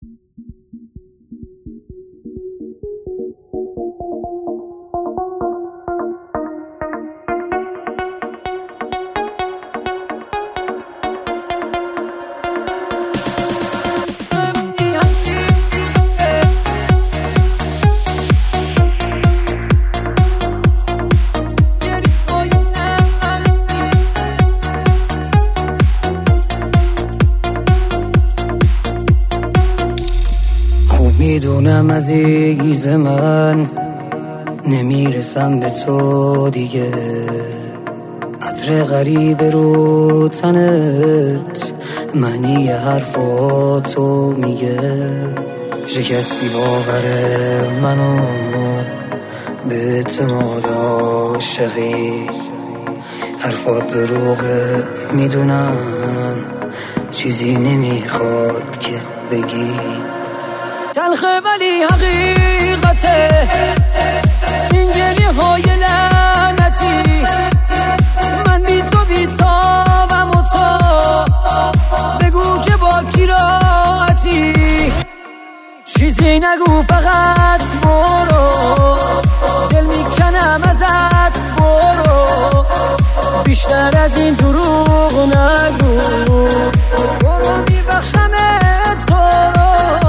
میدونم از ایز من نمیرسم به تو دیگه، عطر غریب رو تنت معنی حرفاتو میگه، شکستی باور منو به اعتماد عاشقی، حرفات دروغه میدونم چیزی نمیخواد که بگی، تلخه ولی حقیقته این گریه های لعنتی، من بی تو بی تابم و تو بگو که با کی راحتی، چیزی نگو فقط برو، دل میکنم ازت برو، بیشتر از این دروغ نگو، برو میبخشمت تو رو.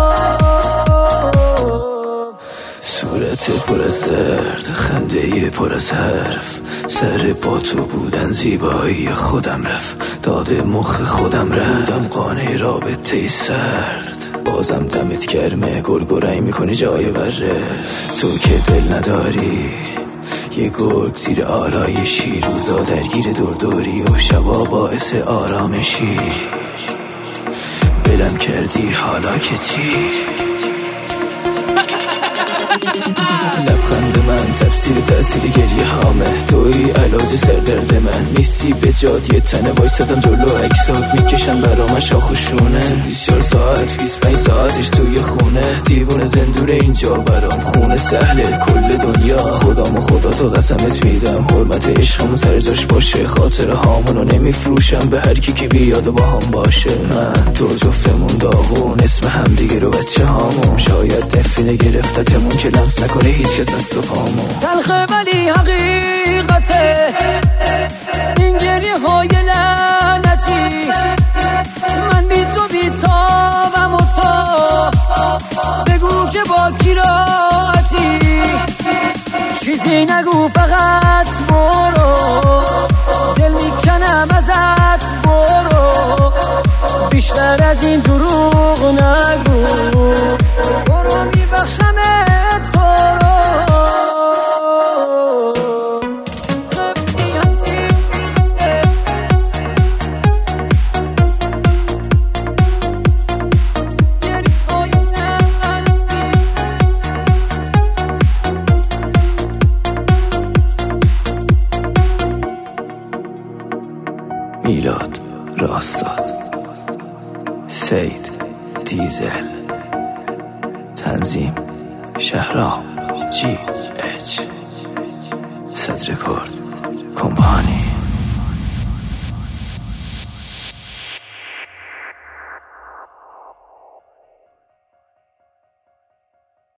صورت پر از درد، خنده پر از حرف، سر با تو بودن زیبایی خودم رفت، داده مخ خودم بودم قانع رابطه سرد، بازم دمت گرمه گرگرایی میکنی جای بره، تو که دل نداری یه گرگ زیر آرایشی، روزا درگیر دوردوری و شبا باعث آرامشی، بلم کردی حالا که چی؟ لبخند من تفسیر تأثیر گریه هامه، توی علاج سردرد من نیستی به جاد، یه تنه وایسادم جلو عکسات میکشن برام شاخ و شونه، 24 ساعت 25 ساعتش توی خونه، دیوونه زندور اینجا برام خونه سهله کل دنیا، خدامو خدا تو قسمت میدم حرمت عشقمو سر جاش باشه، خاطر هامونو نمیفروشم به هر کی که بیاد و با هم باشه، من تو جفتمون داغون اسم هم دیگه رو بچه هامون، شاید دفینه گرفتتمون که لمس نکنه هیچ کس از صفامو، تلخه ولی حقیقته این گریه های لعنتی، من بی تو بی تابم و تو بگو که با کی راحتی، چیزی نگو فقط برو، دل میکنم ازت برو، بیشتر از این دروغ نگو، برو میبخشمت تو رو. میلاد راستاد، سید دیزل، تنظیم شهرام GH، صدر کرد کمپانی.